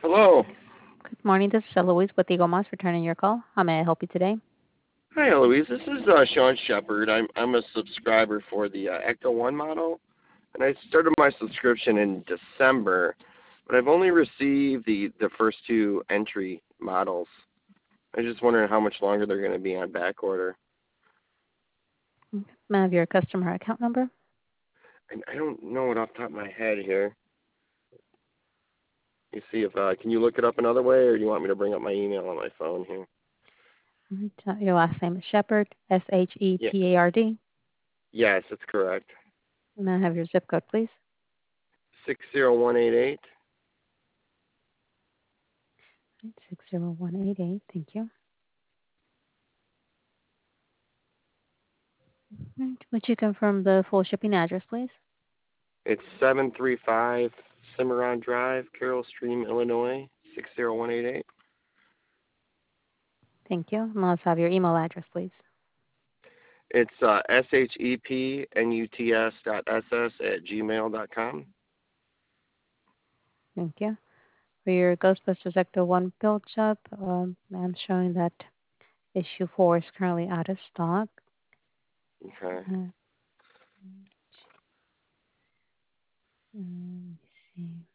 Hello. Good morning. This is Eloise with Eagle Moss returning your call. How may I help you today? Hi, Eloise. This is Sean Shepard. I'm a subscriber for the Ecto One model, and I started my subscription in December, but I've only received the first two entry models. I was just wondering how much longer they're going to be on back order. May I have your customer account number? I don't know it off the top of my head here. You see if can you look it up another way, or do you want me to bring up my email on my phone here? Your last name is Shepard, Yeah. Shepard. Yes, that's correct. May I have your zip code, please? 60188. 60188. Thank you. Right. Would you confirm the full shipping address, please? It's 735 Cimarron Drive, Carroll Stream, Illinois, 60188. Thank you. And let's have your email address, please. It's shepnuts.ss@gmail.com. Thank you. For your Ghostbusters Ecto 1 build shop, I'm showing that issue 4 is currently out of stock. Okay. Uh, let me see.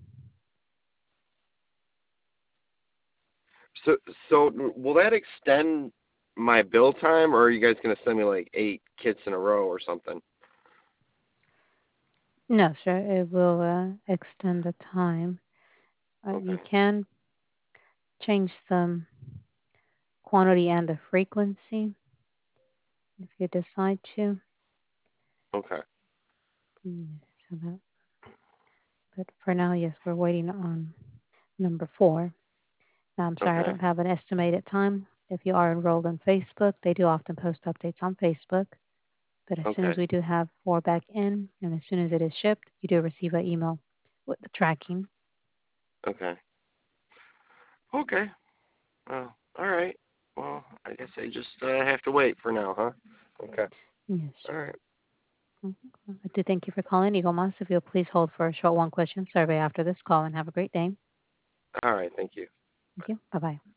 So, so will that extend my bill time, or are you guys going to send me like 8 kits in a row or something? No, sir. It will extend the time. You Okay. can change the quantity and the frequency if you decide to. Okay. Mm, So that, but for now, yes, we're waiting on number 4. Now, I'm sorry, I Okay. don't have an estimated time. If you are enrolled on Facebook, they do often post updates on Facebook. But as soon as Okay. we do have 4 back in, and as soon as it is shipped, you do receive an email with the tracking. Okay. Okay. Well, all right. Well, I guess I just have to wait for now, huh? Okay. Yes. All right. Mhm. I do thank you for calling Eagle Moss. If you'll please hold for a short one question survey after this call and have a great day. All right. Thank you. Thank you. Bye bye.